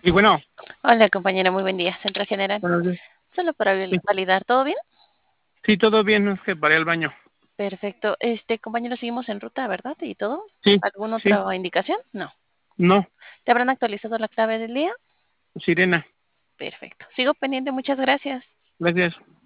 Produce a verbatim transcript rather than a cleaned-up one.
Y bueno, Hola compañera, muy buen día. Centro General. buenos días. Solo para val- Sí, validar, ¿todo bien? sí, todo bien, es que paré al baño. Perfecto. Este compañero, seguimos en ruta, ¿verdad? ¿Y todo? Sí, ¿Alguna sí, otra indicación? No. no, ¿Te habrán actualizado la clave del día? sirena, Perfecto. Sigo pendiente, muchas gracias. gracias.